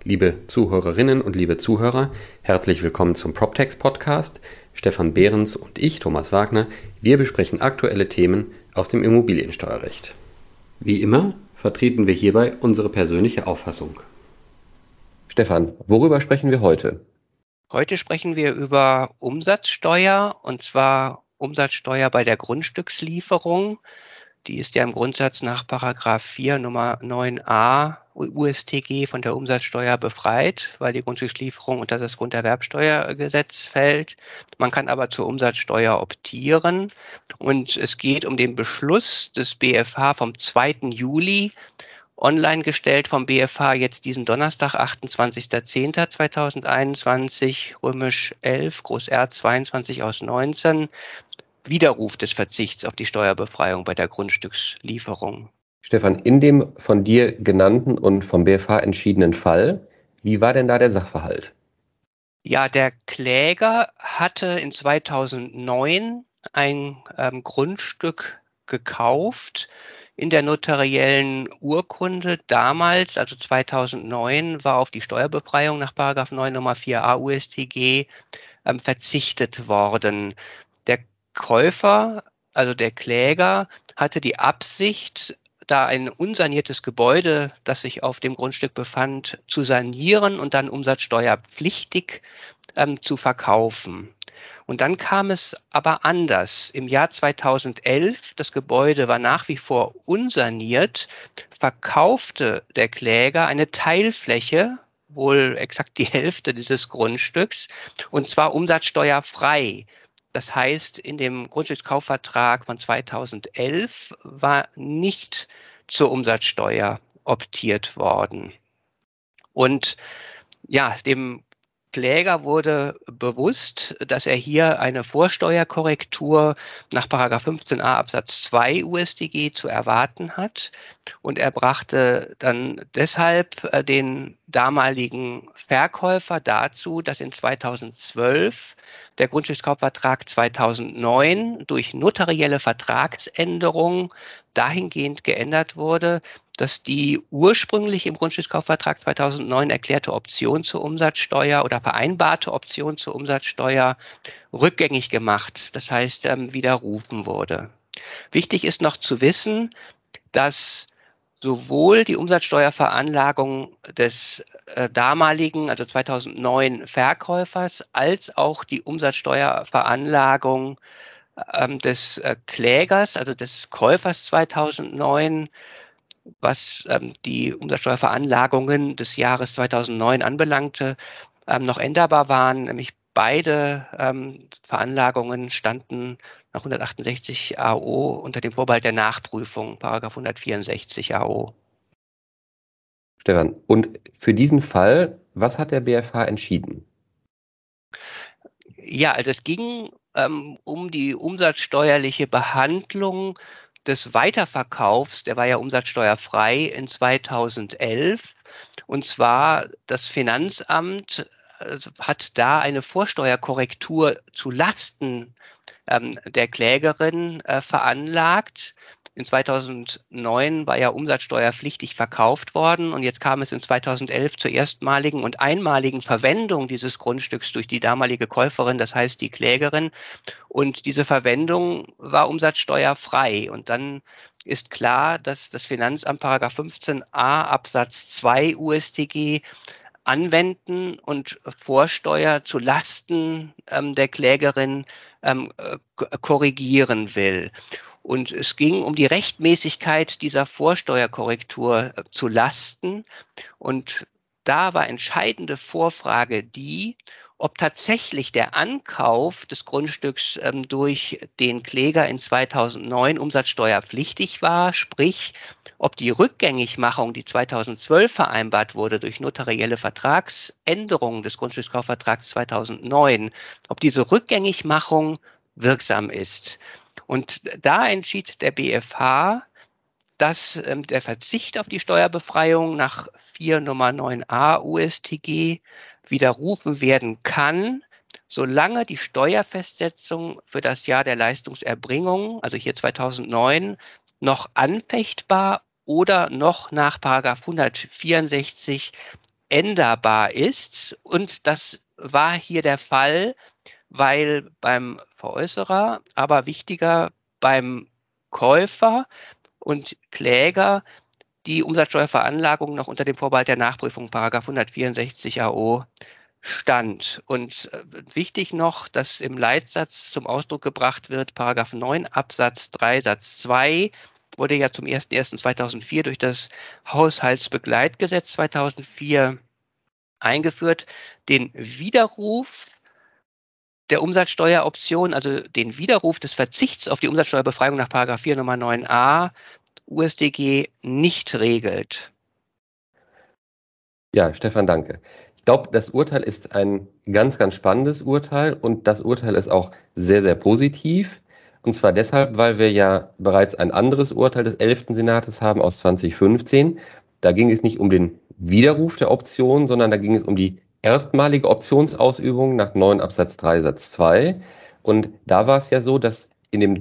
Liebe Zuhörerinnen und liebe Zuhörer, herzlich willkommen zum PropTex Podcast. Stefan Behrens und ich, Thomas Wagner, wir besprechen aktuelle Themen aus dem Immobiliensteuerrecht. Wie immer vertreten wir hierbei unsere persönliche Auffassung. Stefan, worüber sprechen wir heute? Heute sprechen wir über Umsatzsteuer, und zwar Umsatzsteuer bei der Grundstückslieferung. Die ist ja im Grundsatz nach § 4 Nummer 9a USTG von der Umsatzsteuer befreit, weil die Grundstückslieferung unter das Grunderwerbsteuergesetz fällt. Man kann aber zur Umsatzsteuer optieren, und es geht um den Beschluss des BfH vom 2. Juli, online gestellt vom BfH jetzt diesen Donnerstag, 28.10.2021, römisch 11, Groß R 22 aus 19, Widerruf des Verzichts auf die Steuerbefreiung bei der Grundstückslieferung. Stefan, in dem von dir genannten und vom BfH entschiedenen Fall, wie war denn da der Sachverhalt? Ja, der Kläger hatte in 2009 ein Grundstück gekauft. In der notariellen Urkunde damals, also 2009, war auf die Steuerbefreiung nach § 9 Nummer 4a USTG verzichtet worden. Der Käufer, also der Kläger, hatte die Absicht, da ein unsaniertes Gebäude, das sich auf dem Grundstück befand, zu sanieren und dann umsatzsteuerpflichtig zu verkaufen. Und dann kam es aber anders. Im Jahr 2011, das Gebäude war nach wie vor unsaniert, verkaufte der Kläger eine Teilfläche, wohl exakt die Hälfte dieses Grundstücks, und zwar umsatzsteuerfrei. Das heißt, in dem Grundstückskaufvertrag von 2011 war nicht zur Umsatzsteuer optiert worden. Und ja, dem Kläger wurde bewusst, dass er hier eine Vorsteuerkorrektur nach § 15a Absatz 2 UStG zu erwarten hat. Und er brachte dann deshalb den damaligen Verkäufer dazu, dass in 2012 der Grundstückskaufvertrag 2009 durch notarielle Vertragsänderung dahingehend geändert wurde, dass die ursprünglich im Grundstückskaufvertrag 2009 erklärte Option zur Umsatzsteuer oder vereinbarte Option zur Umsatzsteuer rückgängig gemacht, das heißt widerrufen wurde. Wichtig ist noch zu wissen, dass sowohl die Umsatzsteuerveranlagung des damaligen, also 2009 Verkäufers, als auch die Umsatzsteuerveranlagung des Klägers, also des Käufers 2009, was die Umsatzsteuerveranlagungen des Jahres 2009 anbelangte, noch änderbar waren. Nämlich beide Veranlagungen standen nach 168 AO unter dem Vorbehalt der Nachprüfung, § 164 AO. Stefan, und für diesen Fall, was hat der BfH entschieden? Ja, also es ging um die umsatzsteuerliche Behandlung des Weiterverkaufs, der war ja umsatzsteuerfrei in 2011. Und zwar das Finanzamt hat da eine Vorsteuerkorrektur zu Lasten der Klägerin veranlagt. In 2009 war ja umsatzsteuerpflichtig verkauft worden, und jetzt kam es in 2011 zur erstmaligen und einmaligen Verwendung dieses Grundstücks durch die damalige Käuferin, das heißt die Klägerin. Und diese Verwendung war umsatzsteuerfrei. Und dann ist klar, dass das Finanzamt § 15a Absatz 2 UStG anwenden und Vorsteuer zu Lasten der Klägerin korrigieren will. Und es ging um die Rechtmäßigkeit dieser Vorsteuerkorrektur zu Lasten. Und da war entscheidende Vorfrage die, ob tatsächlich der Ankauf des Grundstücks durch den Kläger in 2009 umsatzsteuerpflichtig war, sprich, ob die Rückgängigmachung, die 2012 vereinbart wurde durch notarielle Vertragsänderungen des Grundstückskaufvertrags 2009, ob diese Rückgängigmachung wirksam ist. Und da entschied der BfH, dass der Verzicht auf die Steuerbefreiung nach 4 Nummer 9a UStG widerrufen werden kann, solange die Steuerfestsetzung für das Jahr der Leistungserbringung, also hier 2009, noch anfechtbar oder noch nach § 164 änderbar ist. Und das war hier der Fall, weil beim Veräußerer, aber wichtiger beim Käufer und Kläger die Umsatzsteuerveranlagung noch unter dem Vorbehalt der Nachprüfung, § 164 AO, stand. Und wichtig noch, dass im Leitsatz zum Ausdruck gebracht wird, § 9 Absatz 3 Satz 2 wurde ja zum 01.01.2004 durch das Haushaltsbegleitgesetz 2004 eingeführt, den Widerruf der Umsatzsteueroption, also den Widerruf des Verzichts auf die Umsatzsteuerbefreiung nach § 4 Nummer 9a USDG nicht regelt. Ja, Stefan, danke. Ich glaube, das Urteil ist ein ganz, ganz spannendes Urteil und das Urteil ist auch sehr, sehr positiv. Und zwar deshalb, weil wir ja bereits ein anderes Urteil des 11. Senates haben aus 2015. Da ging es nicht um den Widerruf der Option, sondern da ging es um die erstmalige Optionsausübung nach 9 Absatz 3 Satz 2. Und da war es ja so, dass in dem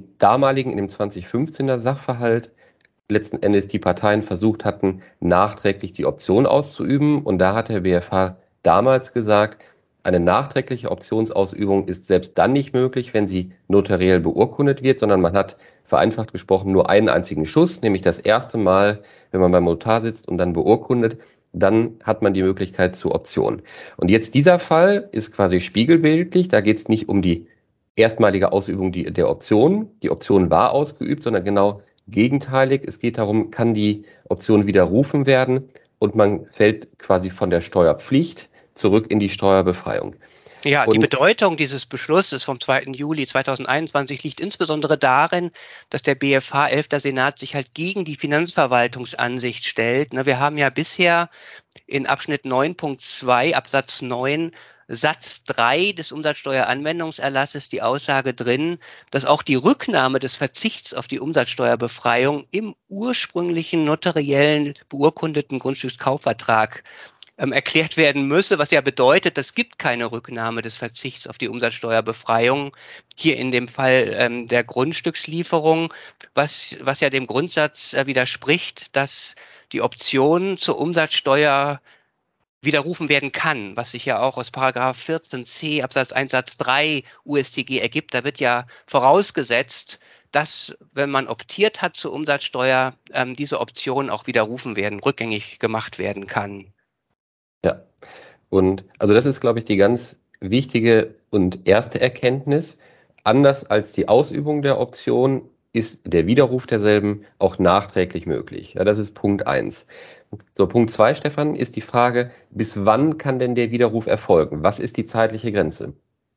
2015er Sachverhalt letzten Endes die Parteien versucht hatten, nachträglich die Option auszuüben. Und da hat der BfH damals gesagt, eine nachträgliche Optionsausübung ist selbst dann nicht möglich, wenn sie notariell beurkundet wird, sondern man hat vereinfacht gesprochen nur einen einzigen Schuss, nämlich das erste Mal, wenn man beim Notar sitzt und dann beurkundet, dann hat man die Möglichkeit zur Option. Und jetzt dieser Fall ist quasi spiegelbildlich, da geht es nicht um die erstmalige Ausübung der Option. Die Option war ausgeübt, sondern genau gegenteilig. Es geht darum, kann die Option widerrufen werden und man fällt quasi von der Steuerpflicht zurück in die Steuerbefreiung. Ja, die Bedeutung dieses Beschlusses vom 2. Juli 2021 liegt insbesondere darin, dass der BfH 11. Senat sich halt gegen die Finanzverwaltungsansicht stellt. Wir haben ja bisher in Abschnitt 9.2 Absatz 9 Satz 3 des Umsatzsteueranwendungserlasses die Aussage drin, dass auch die Rücknahme des Verzichts auf die Umsatzsteuerbefreiung im ursprünglichen notariellen beurkundeten Grundstückskaufvertrag erklärt werden müsse, was ja bedeutet, es gibt keine Rücknahme des Verzichts auf die Umsatzsteuerbefreiung, hier in dem Fall der Grundstückslieferung, was ja dem Grundsatz widerspricht, dass die Option zur Umsatzsteuer widerrufen werden kann, was sich ja auch aus § 14c Absatz 1 Satz 3 UStG ergibt. Da wird ja vorausgesetzt, dass, wenn man optiert hat zur Umsatzsteuer, diese Option auch widerrufen werden, rückgängig gemacht werden kann. Ja, und also das ist, glaube ich, die ganz wichtige und erste Erkenntnis. Anders als die Ausübung der Option ist der Widerruf derselben auch nachträglich möglich. Ja, das ist Punkt 1. So, Punkt 2, Stefan, ist die Frage, bis wann kann denn der Widerruf erfolgen? Was ist die zeitliche Grenze?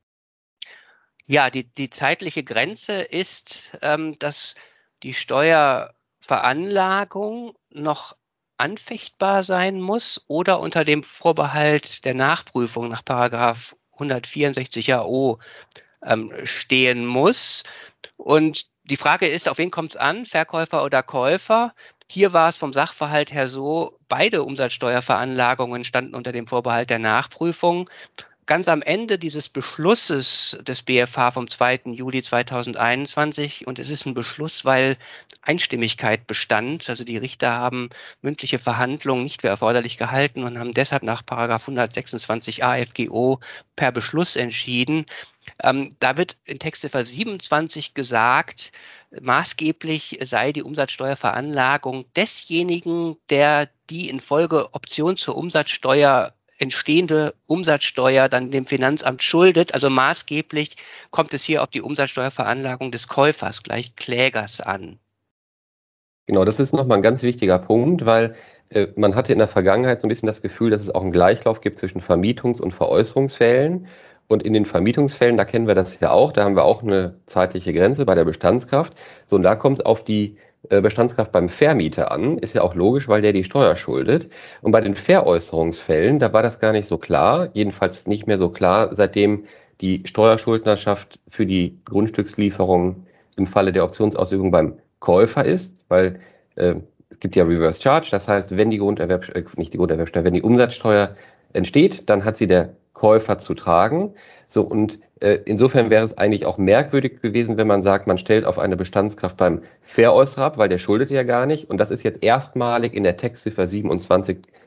Ja, die zeitliche Grenze ist, dass die Steuerveranlagung noch anfechtbar sein muss oder unter dem Vorbehalt der Nachprüfung nach § 164 AO stehen muss. Und die Frage ist, auf wen kommt es an, Verkäufer oder Käufer? Hier war es vom Sachverhalt her so, beide Umsatzsteuerveranlagungen standen unter dem Vorbehalt der Nachprüfung. Ganz am Ende dieses Beschlusses des BfH vom 2. Juli 2021, und es ist ein Beschluss, weil Einstimmigkeit bestand, also die Richter haben mündliche Verhandlungen nicht für erforderlich gehalten und haben deshalb nach § 126a FGO per Beschluss entschieden. Da wird in Textziffer 27 gesagt, maßgeblich sei die Umsatzsteuerveranlagung desjenigen, der die infolge Option zur Umsatzsteuer entstehende Umsatzsteuer dann dem Finanzamt schuldet. Also maßgeblich kommt es hier auf die Umsatzsteuerveranlagung des Käufers, gleich Klägers, an. Genau, das ist nochmal ein ganz wichtiger Punkt, weil man hatte in der Vergangenheit so ein bisschen das Gefühl, dass es auch einen Gleichlauf gibt zwischen Vermietungs- und Veräußerungsfällen. Und in den Vermietungsfällen, da kennen wir das ja auch, da haben wir auch eine zeitliche Grenze bei der Bestandskraft. So, und da kommt es auf die Bestandskraft beim Vermieter an, ist ja auch logisch, weil der die Steuer schuldet. Und bei den Veräußerungsfällen, da war das gar nicht so klar, jedenfalls nicht mehr so klar, seitdem die Steuerschuldnerschaft für die Grundstückslieferung im Falle der Optionsausübung beim Käufer ist, weil es gibt ja Reverse Charge, das heißt, wenn die wenn die Umsatzsteuer entsteht, dann hat sie der Käufer zu tragen. So, und insofern wäre es eigentlich auch merkwürdig gewesen, wenn man sagt, man stellt auf eine Bestandskraft beim Veräußerer ab, weil der schuldet ja gar nicht. Und das ist jetzt erstmalig in der Textziffer 27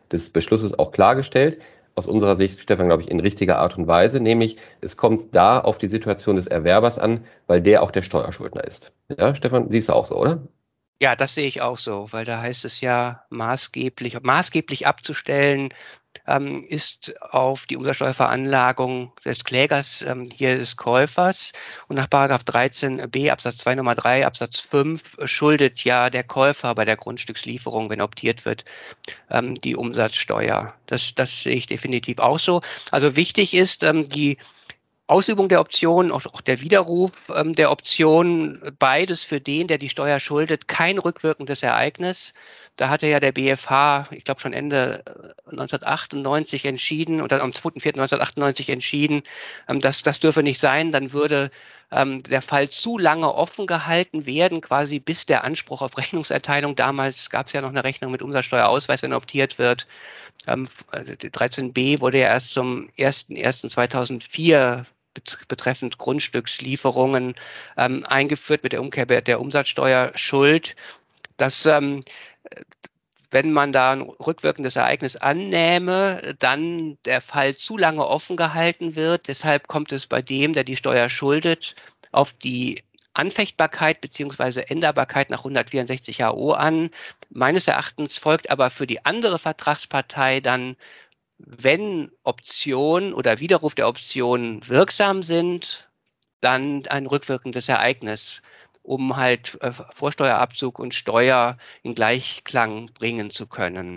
des Beschlusses auch klargestellt. Aus unserer Sicht, Stefan, glaube ich, in richtiger Art und Weise, nämlich es kommt da auf die Situation des Erwerbers an, weil der auch der Steuerschuldner ist. Ja, Stefan, siehst du auch so, oder? Ja, das sehe ich auch so, weil da heißt es ja maßgeblich abzustellen, ist auf die Umsatzsteuerveranlagung des Klägers, hier des Käufers. Und nach § 13b Absatz 2 Nummer 3 Absatz 5 schuldet ja der Käufer bei der Grundstückslieferung, wenn optiert wird, die Umsatzsteuer. Das sehe ich definitiv auch so. Also wichtig ist, die Ausübung der Option, auch der Widerruf der Option, beides für den, der die Steuer schuldet, kein rückwirkendes Ereignis. Da hatte ja der BfH, ich glaube schon Ende 1998 entschieden oder am 2.4.1998 entschieden, das dürfe nicht sein. Dann würde der Fall zu lange offen gehalten werden, quasi bis der Anspruch auf Rechnungserteilung. Damals gab es ja noch eine Rechnung mit Umsatzsteuerausweis, wenn optiert wird. 13b wurde ja erst zum 01.01.2004 betreffend Grundstückslieferungen eingeführt mit der Umkehr der Umsatzsteuerschuld, dass wenn man da ein rückwirkendes Ereignis annähme, dann der Fall zu lange offen gehalten wird. Deshalb kommt es bei dem, der die Steuer schuldet, auf die Anfechtbarkeit bzw. Änderbarkeit nach 164 AO an. Meines Erachtens folgt aber für die andere Vertragspartei dann, wenn Option oder Widerruf der Option wirksam sind, dann ein rückwirkendes Ereignis, um halt Vorsteuerabzug und Steuer in Gleichklang bringen zu können.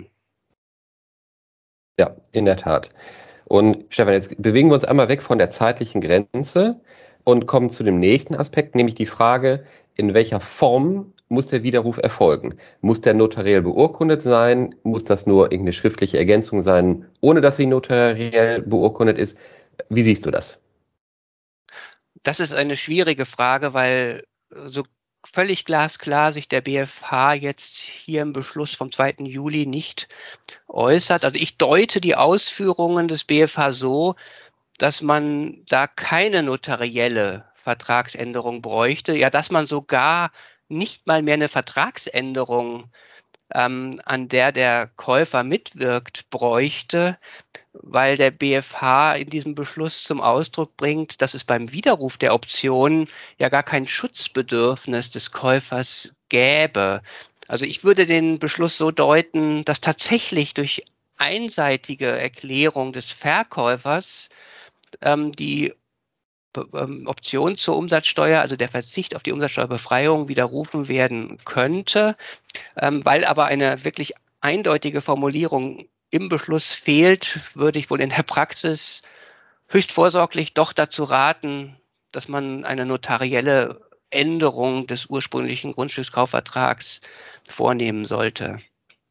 Ja, in der Tat. Und Stefan, jetzt bewegen wir uns einmal weg von der zeitlichen Grenze und kommen zu dem nächsten Aspekt, nämlich die Frage, in welcher Form muss der Widerruf erfolgen? Muss der notariell beurkundet sein? Muss das nur irgendeine schriftliche Ergänzung sein, ohne dass sie notariell beurkundet ist? Wie siehst du das? Das ist eine schwierige Frage, weil so völlig glasklar sich der BfH jetzt hier im Beschluss vom 2. Juli nicht äußert. Also ich deute die Ausführungen des BfH so, dass man da keine notarielle Vertragsänderung bräuchte, ja, dass man sogar nicht mal mehr eine Vertragsänderung, an der Käufer mitwirkt, bräuchte, weil der BfH in diesem Beschluss zum Ausdruck bringt, dass es beim Widerruf der Option ja gar kein Schutzbedürfnis des Käufers gäbe. Also ich würde den Beschluss so deuten, dass tatsächlich durch einseitige Erklärung des Verkäufers die Option zur Umsatzsteuer, also der Verzicht auf die Umsatzsteuerbefreiung, widerrufen werden könnte, weil aber eine wirklich eindeutige Formulierung im Beschluss fehlt, würde ich wohl in der Praxis höchst vorsorglich doch dazu raten, dass man eine notarielle Änderung des ursprünglichen Grundstückskaufvertrags vornehmen sollte.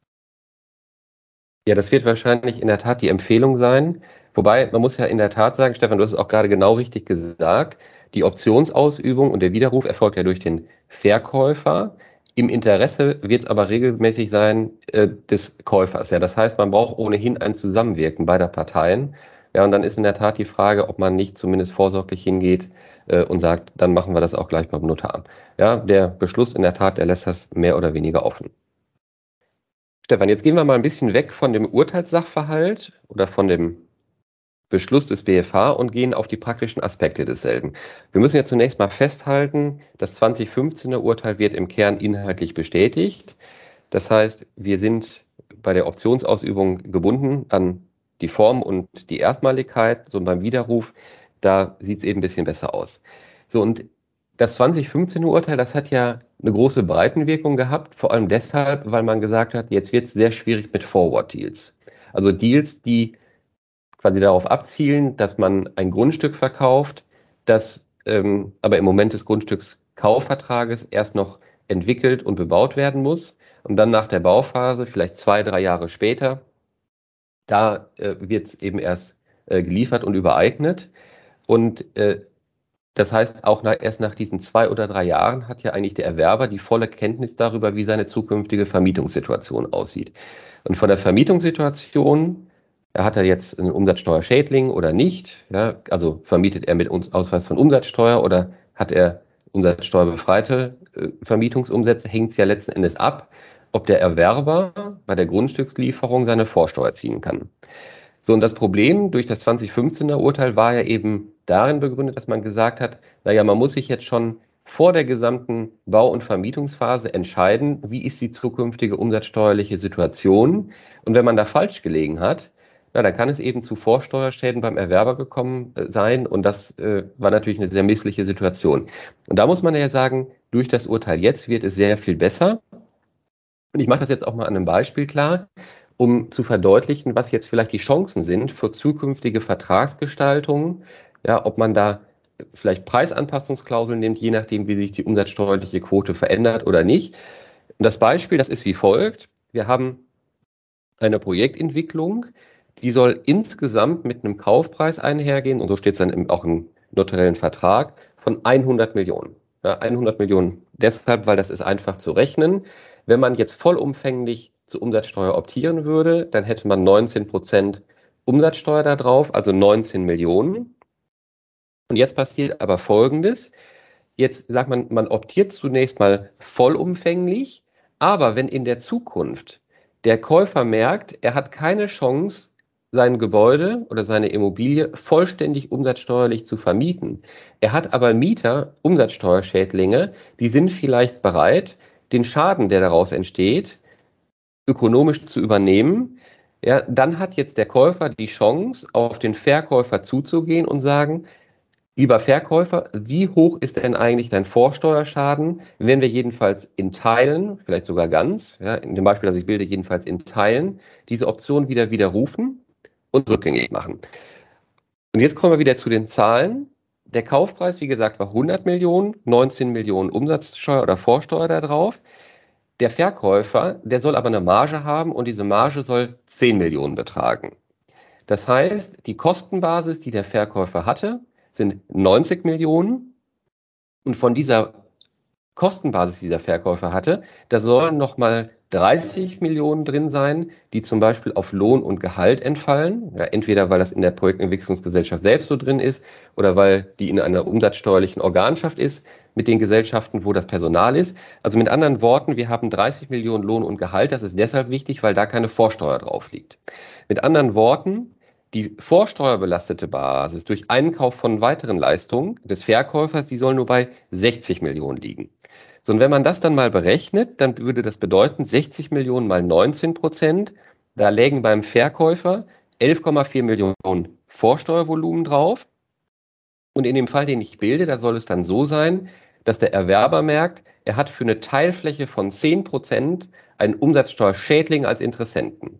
Ja, das wird wahrscheinlich in der Tat die Empfehlung sein. Wobei, man muss ja in der Tat sagen, Stefan, du hast es auch gerade genau richtig gesagt, die Optionsausübung und der Widerruf erfolgt ja durch den Verkäufer. Im Interesse wird es aber regelmäßig sein des Käufers. Ja, das heißt, man braucht ohnehin ein Zusammenwirken beider Parteien. Ja, und dann ist in der Tat die Frage, ob man nicht zumindest vorsorglich hingeht und sagt, dann machen wir das auch gleich beim Notar. Ja, der Beschluss in der Tat, der lässt das mehr oder weniger offen. Stefan, jetzt gehen wir mal ein bisschen weg von dem Urteilssachverhalt oder von dem Beschluss des BfH und gehen auf die praktischen Aspekte desselben. Wir müssen ja zunächst mal festhalten, das 2015er Urteil wird im Kern inhaltlich bestätigt. Das heißt, wir sind bei der Optionsausübung gebunden an die Form und die Erstmaligkeit. So beim Widerruf, da sieht es eben ein bisschen besser aus. So, und das 2015er Urteil, das hat ja eine große Breitenwirkung gehabt, vor allem deshalb, weil man gesagt hat, jetzt wird es sehr schwierig mit Forward-Deals. Also Deals, die quasi darauf abzielen, dass man ein Grundstück verkauft, das aber im Moment des Grundstückskaufvertrages erst noch entwickelt und bebaut werden muss. Und dann nach der Bauphase, vielleicht 2-3 Jahre später, da wird es eben erst geliefert und übereignet. Und das heißt, auch erst nach diesen 2 oder 3 Jahren hat ja eigentlich der Erwerber die volle Kenntnis darüber, wie seine zukünftige Vermietungssituation aussieht. Und von der Vermietungssituation, hat er jetzt einen Umsatzsteuerschädling oder nicht? Ja, also vermietet er mit Ausweis von Umsatzsteuer oder hat er umsatzsteuerbefreite Vermietungsumsätze? Hängt es ja letzten Endes ab, ob der Erwerber bei der Grundstückslieferung seine Vorsteuer ziehen kann. So, und das Problem durch das 2015er Urteil war ja eben darin begründet, dass man gesagt hat, naja, man muss sich jetzt schon vor der gesamten Bau- und Vermietungsphase entscheiden, wie ist die zukünftige umsatzsteuerliche Situation. Und wenn man da falsch gelegen hat, na, dann kann es eben zu Vorsteuerschäden beim Erwerber gekommen sein. Und das war natürlich eine sehr missliche Situation. Und da muss man ja sagen, durch das Urteil jetzt wird es sehr viel besser. Und ich mache das jetzt auch mal an einem Beispiel klar, um zu verdeutlichen, was jetzt vielleicht die Chancen sind für zukünftige Vertragsgestaltungen. Ja, ob man da vielleicht Preisanpassungsklauseln nimmt, je nachdem, wie sich die umsatzsteuerliche Quote verändert oder nicht. Und das Beispiel, das ist wie folgt. Wir haben eine Projektentwicklung, die soll insgesamt mit einem Kaufpreis einhergehen, und so steht es dann auch im notariellen Vertrag, von 100 Millionen. Ja, 100 Millionen deshalb, weil das ist einfach zu rechnen. Wenn man jetzt vollumfänglich zur Umsatzsteuer optieren würde, dann hätte man 19% Umsatzsteuer da drauf, also 19 Millionen. Und jetzt passiert aber Folgendes. Jetzt sagt man, man optiert zunächst mal vollumfänglich, aber wenn in der Zukunft der Käufer merkt, er hat keine Chance, sein Gebäude oder seine Immobilie vollständig umsatzsteuerlich zu vermieten. Er hat aber Mieter, Umsatzsteuerschädlinge, die sind vielleicht bereit, den Schaden, der daraus entsteht, ökonomisch zu übernehmen. Ja, dann hat jetzt der Käufer die Chance, auf den Verkäufer zuzugehen und sagen, lieber Verkäufer, wie hoch ist denn eigentlich dein Vorsteuerschaden, wenn wir jedenfalls in Teilen, vielleicht sogar ganz, ja, in dem Beispiel, das ich bilde, jedenfalls in Teilen, diese Option wieder widerrufen und rückgängig machen. Und jetzt kommen wir wieder zu den Zahlen. Der Kaufpreis, wie gesagt, war 100 Millionen, 19 Millionen Umsatzsteuer oder Vorsteuer da drauf. Der Verkäufer, der soll aber eine Marge haben und diese Marge soll 10 Millionen betragen. Das heißt, die Kostenbasis, die der Verkäufer hatte, sind 90 Millionen. Und von dieser Kostenbasis, die der Verkäufer hatte, da sollen nochmal 30 Millionen drin sein, die zum Beispiel auf Lohn und Gehalt entfallen. Ja, entweder weil das in der Projektentwicklungsgesellschaft selbst so drin ist oder weil die in einer umsatzsteuerlichen Organschaft ist mit den Gesellschaften, wo das Personal ist. Also mit anderen Worten, wir haben 30 Millionen Lohn und Gehalt. Das ist deshalb wichtig, weil da keine Vorsteuer drauf liegt. Mit anderen Worten, die vorsteuerbelastete Basis durch Einkauf von weiteren Leistungen des Verkäufers, die soll nur bei 60 Millionen liegen. So, und wenn man das dann mal berechnet, dann würde das bedeuten, 60 Millionen mal 19%, da lägen beim Verkäufer 11,4 Millionen Vorsteuervolumen drauf. Und in dem Fall, den ich bilde, da soll es dann so sein, dass der Erwerber merkt, er hat für eine Teilfläche von 10% einen Umsatzsteuerschädling als Interessenten.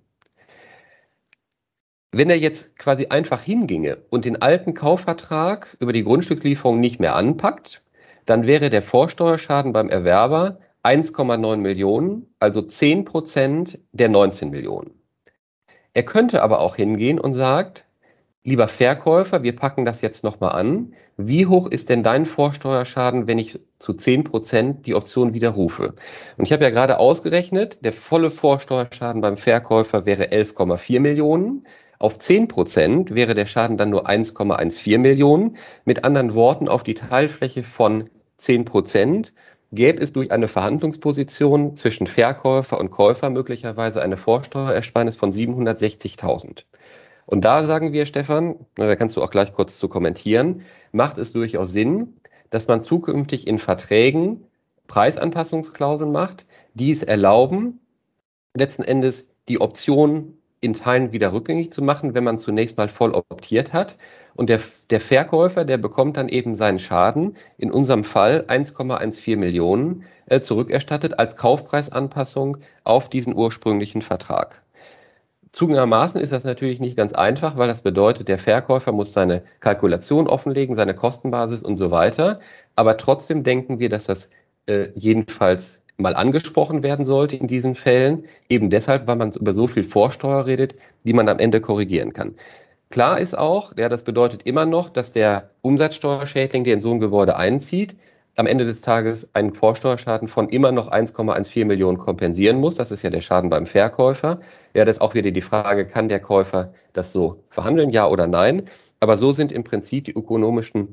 Wenn er jetzt quasi einfach hinginge und den alten Kaufvertrag über die Grundstückslieferung nicht mehr anpackt, dann wäre der Vorsteuerschaden beim Erwerber 1,9 Millionen, also 10% der 19 Millionen. Er könnte aber auch hingehen und sagt, lieber Verkäufer, wir packen das jetzt nochmal an. Wie hoch ist denn dein Vorsteuerschaden, wenn ich zu 10% die Option widerrufe? Und ich habe ja gerade ausgerechnet, der volle Vorsteuerschaden beim Verkäufer wäre 11,4 Millionen. Auf 10% wäre der Schaden dann nur 1,14 Millionen. Mit anderen Worten, auf die Teilfläche von 10% gäbe es durch eine Verhandlungsposition zwischen Verkäufer und Käufer möglicherweise eine Vorsteuerersparnis von 760.000. Und da sagen wir, Stefan, da kannst du auch gleich kurz zu kommentieren, macht es durchaus Sinn, dass man zukünftig in Verträgen Preisanpassungsklauseln macht, die es erlauben, letzten Endes die Option in Teilen wieder rückgängig zu machen, wenn man zunächst mal voll optiert hat. Und der Verkäufer, der bekommt dann eben seinen Schaden, in unserem Fall 1,14 Millionen, zurückerstattet als Kaufpreisanpassung auf diesen ursprünglichen Vertrag. Zugegebenermaßen ist das natürlich nicht ganz einfach, weil das bedeutet, der Verkäufer muss seine Kalkulation offenlegen, seine Kostenbasis und so weiter. Aber trotzdem denken wir, dass das jedenfalls mal angesprochen werden sollte in diesen Fällen, eben deshalb, weil man über so viel Vorsteuer redet, die man am Ende korrigieren kann. Klar ist auch, ja, das bedeutet immer noch, dass der Umsatzsteuerschädling, der in so ein Gebäude einzieht, am Ende des Tages einen Vorsteuerschaden von immer noch 1,14 Millionen kompensieren muss. Das ist ja der Schaden beim Verkäufer. Ja, das ist auch wieder die Frage, kann der Käufer das so verhandeln, ja oder nein? Aber so sind im Prinzip die ökonomischen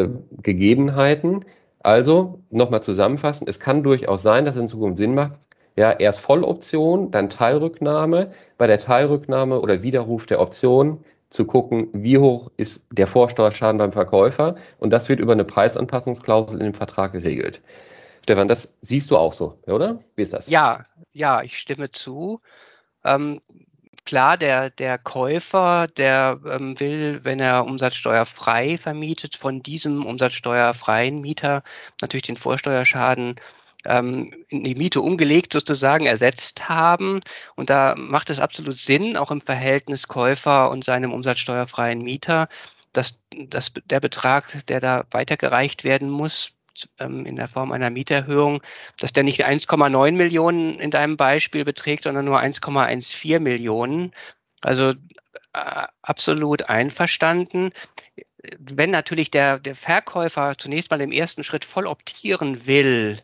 Gegebenheiten. Also, nochmal zusammenfassen, es kann durchaus sein, dass es in Zukunft Sinn macht, Ja, erst Volloption, dann Teilrücknahme. Bei der Teilrücknahme oder Widerruf der Option zu gucken, wie hoch ist der Vorsteuerschaden beim Verkäufer. Und das wird über eine Preisanpassungsklausel in dem Vertrag geregelt. Stefan, das siehst du auch so, oder? Wie ist das? Ja, ja, ich stimme zu. Ähm, Klar, der Käufer, der will, wenn er umsatzsteuerfrei vermietet, von diesem umsatzsteuerfreien Mieter natürlich den Vorsteuerschaden in die Miete umgelegt sozusagen ersetzt haben. Und da macht es absolut Sinn, auch im Verhältnis Käufer und seinem umsatzsteuerfreien Mieter, dass der Betrag, der da weitergereicht werden muss, in der Form einer Mieterhöhung, dass der nicht 1,9 Millionen in deinem Beispiel beträgt, sondern nur 1,14 Millionen. Also absolut einverstanden. Wenn natürlich der Verkäufer zunächst mal im ersten Schritt voll optieren will,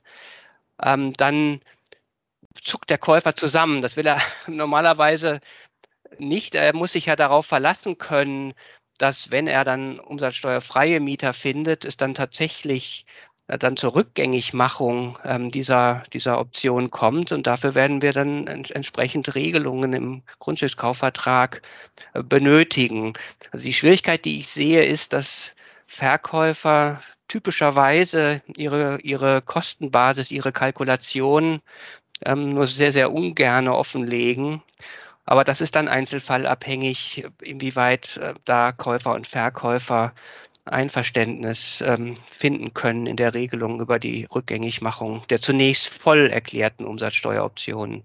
dann zuckt der Käufer zusammen. Das will er normalerweise nicht. Er muss sich ja darauf verlassen können, dass, wenn er dann umsatzsteuerfreie Mieter findet, es dann tatsächlich dann zur Rückgängigmachung dieser Option kommt. Und dafür werden wir dann entsprechend Regelungen im Grundstückskaufvertrag benötigen. Also die Schwierigkeit, die ich sehe, ist, dass Verkäufer typischerweise ihre Kostenbasis, ihre Kalkulation nur sehr, sehr ungern offenlegen. Aber das ist dann einzelfallabhängig, inwieweit da Käufer und Verkäufer Einverständnis finden können in der Regelung über die Rückgängigmachung der zunächst voll erklärten Umsatzsteueroptionen.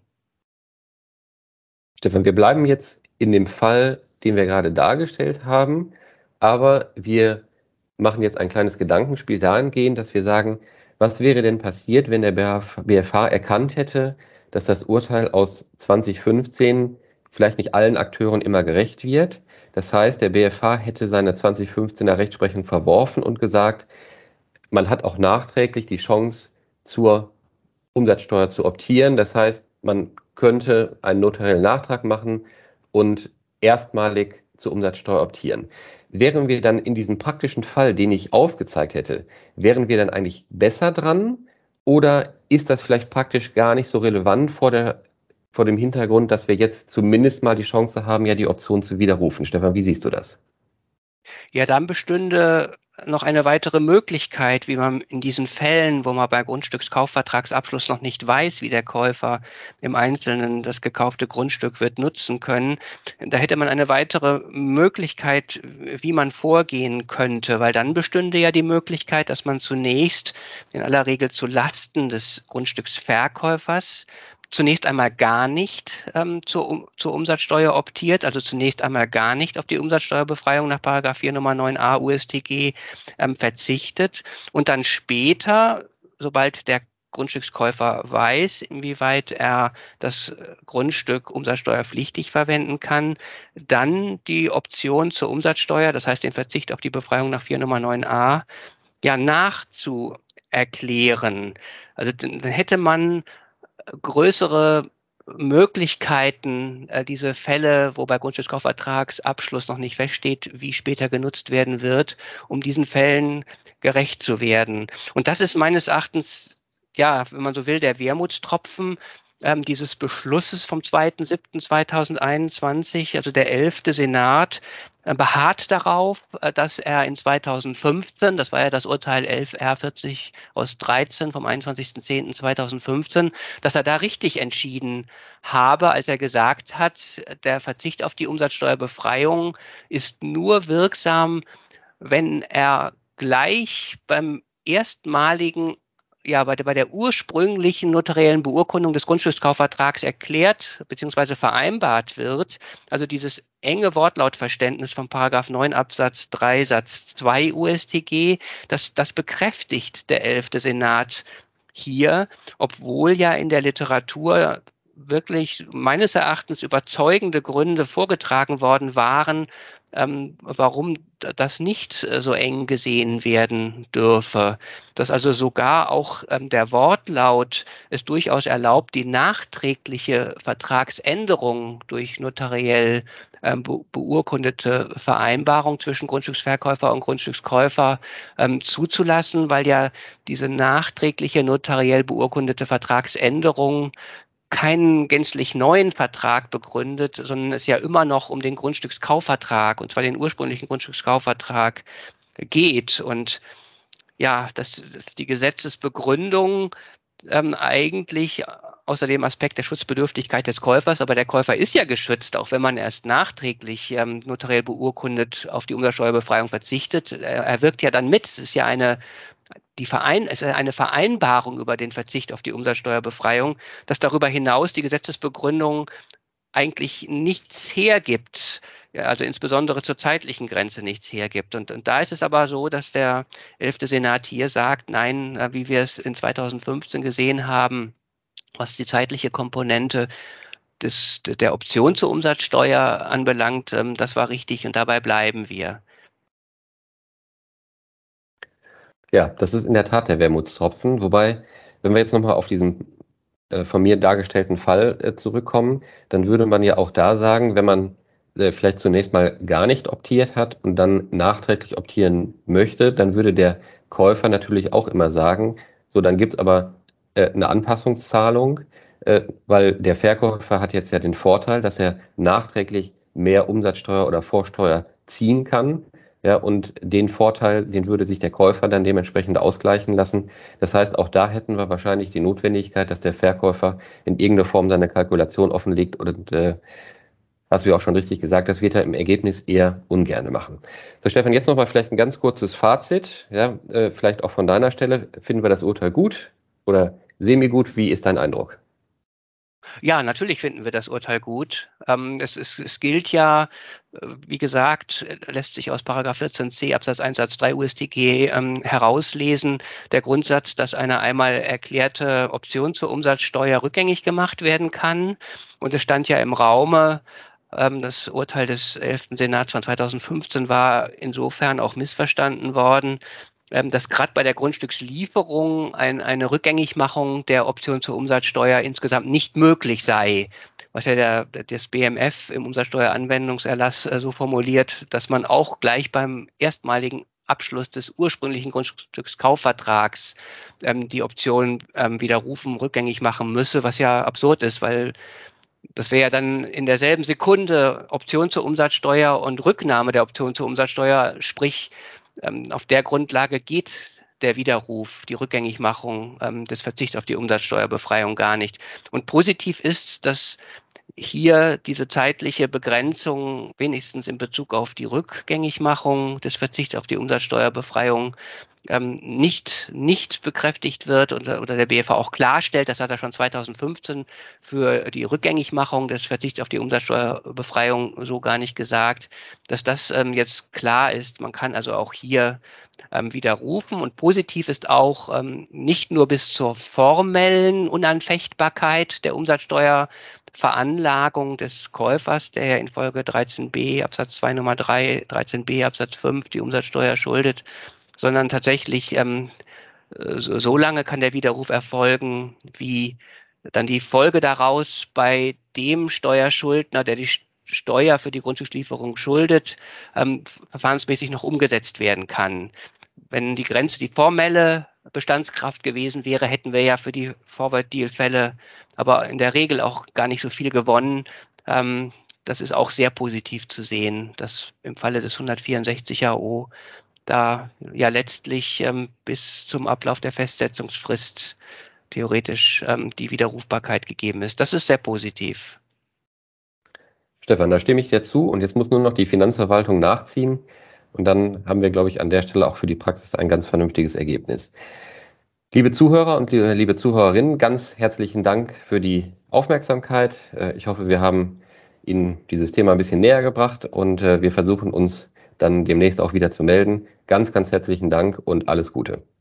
Stefan, wir bleiben jetzt in dem Fall, den wir gerade dargestellt haben, aber wir machen jetzt ein kleines Gedankenspiel dahingehend, dass wir sagen, was wäre denn passiert, wenn der BFH erkannt hätte, dass das Urteil aus 2015 vielleicht nicht allen Akteuren immer gerecht wird. Das heißt, der BFH hätte seine 2015er Rechtsprechung verworfen und gesagt, man hat auch nachträglich die Chance, zur Umsatzsteuer zu optieren. Das heißt, man könnte einen notariellen Nachtrag machen und erstmalig zur Umsatzsteuer optieren. Wären wir dann in diesem praktischen Fall, den ich aufgezeigt hätte, wären wir dann eigentlich besser dran oder ist das vielleicht praktisch gar nicht so relevant vor dem Hintergrund, dass wir jetzt zumindest mal die Chance haben, ja die Option zu widerrufen? Stefan, wie siehst du das? Ja, dann bestünde noch eine weitere Möglichkeit, wie man in diesen Fällen, wo man bei Grundstückskaufvertragsabschluss noch nicht weiß, wie der Käufer im Einzelnen das gekaufte Grundstück wird nutzen können. Da hätte man eine weitere Möglichkeit, wie man vorgehen könnte, weil dann bestünde ja die Möglichkeit, dass man zunächst in aller Regel zu Lasten des Grundstücksverkäufers zunächst einmal gar nicht zur Umsatzsteuer optiert, also zunächst einmal gar nicht auf die Umsatzsteuerbefreiung nach § 4 Nummer 9a UStG verzichtet und dann später, sobald der Grundstückskäufer weiß, inwieweit er das Grundstück umsatzsteuerpflichtig verwenden kann, dann die Option zur Umsatzsteuer, das heißt den Verzicht auf die Befreiung nach 4 Nummer 9a, ja nachzuerklären. Also dann hätte man größere Möglichkeiten, diese Fälle, wo bei Grundstückskaufvertragsabschluss noch nicht feststeht, wie später genutzt werden wird, um diesen Fällen gerecht zu werden. Und das ist meines Erachtens, ja, wenn man so will, der Wermutstropfen dieses Beschlusses vom 2.7.2021, also der 11. Senat, beharrt darauf, dass er in 2015, das war ja das Urteil 11R40 aus 13 vom 21.10.2015, dass er da richtig entschieden habe, als er gesagt hat, der Verzicht auf die Umsatzsteuerbefreiung ist nur wirksam, wenn er gleich beim erstmaligen bei der ursprünglichen notariellen Beurkundung des Grundstückskaufvertrags erklärt bzw. vereinbart wird, also dieses enge Wortlautverständnis von § 9 Absatz 3 Satz 2 UStG, das bekräftigt der 11. Senat hier, obwohl ja in der Literatur wirklich meines Erachtens überzeugende Gründe vorgetragen worden waren, warum das nicht so eng gesehen werden dürfe. Dass also sogar auch der Wortlaut es durchaus erlaubt, die nachträgliche Vertragsänderung durch notariell beurkundete Vereinbarung zwischen Grundstücksverkäufer und Grundstückskäufer zuzulassen, weil ja diese nachträgliche notariell beurkundete Vertragsänderung keinen gänzlich neuen Vertrag begründet, sondern es ja immer noch um den Grundstückskaufvertrag, und zwar den ursprünglichen Grundstückskaufvertrag geht. Und ja, dass die Gesetzesbegründung eigentlich außer dem Aspekt der Schutzbedürftigkeit des Käufers, aber der Käufer ist ja geschützt, auch wenn man erst nachträglich notariell beurkundet auf die Umsatzsteuerbefreiung verzichtet. Er wirkt ja dann mit. Es ist ja eine Vereinbarung über den Verzicht auf die Umsatzsteuerbefreiung, dass darüber hinaus die Gesetzesbegründung eigentlich nichts hergibt, ja, also insbesondere zur zeitlichen Grenze nichts hergibt. Und da ist es aber so, dass der 11. Senat hier sagt, nein, wie wir es in 2015 gesehen haben, was die zeitliche Komponente der Option zur Umsatzsteuer anbelangt, das war richtig und dabei bleiben wir. Ja, das ist in der Tat der Wermutstropfen. Wobei, wenn wir jetzt nochmal auf diesen von mir dargestellten Fall zurückkommen, dann würde man ja auch da sagen, wenn man vielleicht zunächst mal gar nicht optiert hat und dann nachträglich optieren möchte, dann würde der Käufer natürlich auch immer sagen, so, dann gibt's aber eine Anpassungszahlung, weil der Verkäufer hat jetzt ja den Vorteil, dass er nachträglich mehr Umsatzsteuer oder Vorsteuer ziehen kann. Ja, und den Vorteil, den würde sich der Käufer dann dementsprechend ausgleichen lassen. Das heißt, auch da hätten wir wahrscheinlich die Notwendigkeit, dass der Verkäufer in irgendeiner Form seine Kalkulation offenlegt. Und hast du ja auch schon richtig gesagt, das wird er im Ergebnis eher ungerne machen. So, Stefan, jetzt nochmal vielleicht ein ganz kurzes Fazit. Ja, vielleicht auch von deiner Stelle. Finden wir das Urteil gut oder semi-gut? Wie ist dein Eindruck? Ja, natürlich finden wir das Urteil gut. Es gilt ja, wie gesagt, lässt sich aus § 14c Absatz 1 Satz 3 UStG herauslesen, der Grundsatz, dass eine einmal erklärte Option zur Umsatzsteuer rückgängig gemacht werden kann. Und es stand ja im Raume, das Urteil des 11. Senats von 2015 war insofern auch missverstanden worden, dass gerade bei der Grundstückslieferung eine Rückgängigmachung der Option zur Umsatzsteuer insgesamt nicht möglich sei, was ja das BMF im Umsatzsteueranwendungserlass so formuliert, dass man auch gleich beim erstmaligen Abschluss des ursprünglichen Grundstückskaufvertrags die Option widerrufen, rückgängig machen müsse, was ja absurd ist, weil das wäre ja dann in derselben Sekunde Option zur Umsatzsteuer und Rücknahme der Option zur Umsatzsteuer, sprich auf der Grundlage geht der Widerruf, die Rückgängigmachung des Verzichts auf die Umsatzsteuerbefreiung gar nicht. Und positiv ist, dass hier diese zeitliche Begrenzung wenigstens in Bezug auf die Rückgängigmachung des Verzichts auf die Umsatzsteuerbefreiung nicht bekräftigt wird oder der BFH auch klarstellt, das hat er schon 2015 für die Rückgängigmachung des Verzichts auf die Umsatzsteuerbefreiung so gar nicht gesagt, dass das jetzt klar ist. Man kann also auch hier widerrufen, und positiv ist auch nicht nur bis zur formellen Unanfechtbarkeit der Umsatzsteuerveranlagung des Käufers, der ja infolge 13b Absatz 2 Nummer 3, 13b Absatz 5 die Umsatzsteuer schuldet, sondern tatsächlich so lange kann der Widerruf erfolgen, wie dann die Folge daraus bei dem Steuerschuldner, der die Steuer für die Grundstückslieferung schuldet, verfahrensmäßig noch umgesetzt werden kann. Wenn die Grenze die formelle Bestandskraft gewesen wäre, hätten wir ja für die Forward-Deal-Fälle aber in der Regel auch gar nicht so viel gewonnen. Das ist auch sehr positiv zu sehen, dass im Falle des 164 AO da ja letztlich bis zum Ablauf der Festsetzungsfrist theoretisch die Widerrufbarkeit gegeben ist. Das ist sehr positiv. Stefan, da stimme ich dir zu, und jetzt muss nur noch die Finanzverwaltung nachziehen, und dann haben wir, glaube ich, an der Stelle auch für die Praxis ein ganz vernünftiges Ergebnis. Liebe Zuhörer und liebe Zuhörerinnen, ganz herzlichen Dank für die Aufmerksamkeit. Ich hoffe, wir haben Ihnen dieses Thema ein bisschen näher gebracht, und wir versuchen uns dann demnächst auch wieder zu melden. Ganz, ganz herzlichen Dank und alles Gute.